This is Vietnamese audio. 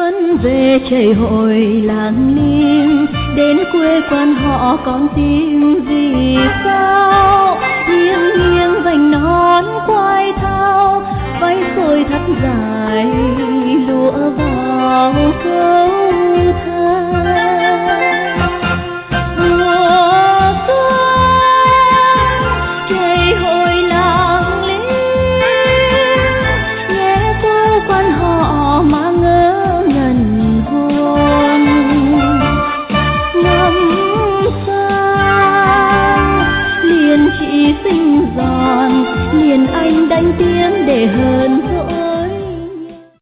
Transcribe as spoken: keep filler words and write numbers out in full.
xuân về chơi hội làng niên, đến quê quan họ con tim vì sao nghiêng nghiêng vành nón